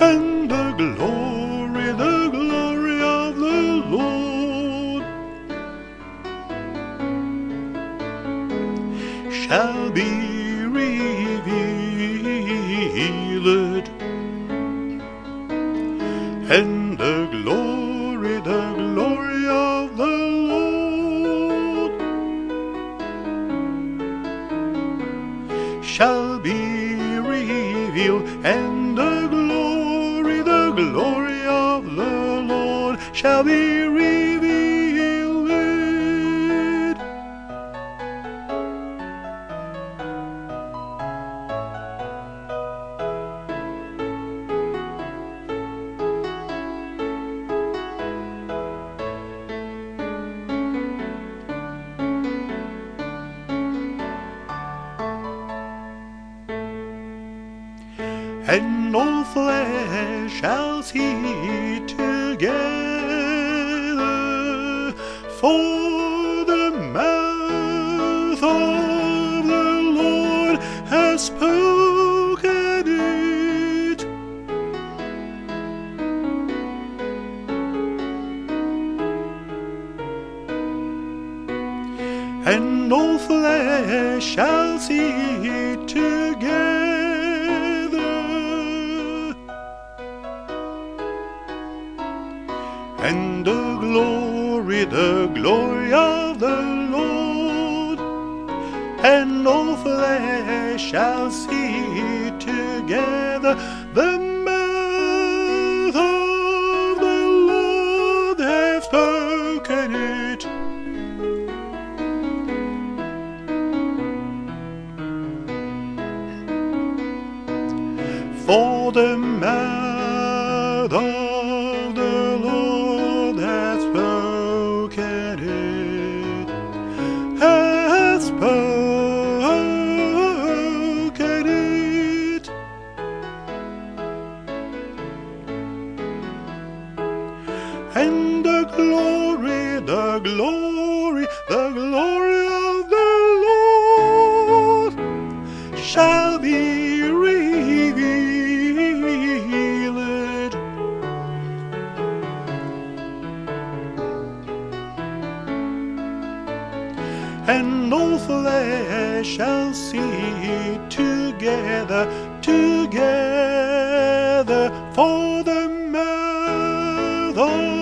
and the glory of the Lord shall be revealed, and the glory of the Lord shall be revealed, and the glory of the Lord shall be revealed. And all flesh shall see together, for the mouth of the Lord has spoken it. And all flesh shall see together, and the glory of the Lord, and all flesh shall see together, the mouth of the Lord hath spoken it. For the mouth of the Lord hath spoken it, hath spoken it. And the glory of the Lord shall be revealed, and all flesh shall see together, for the mouth of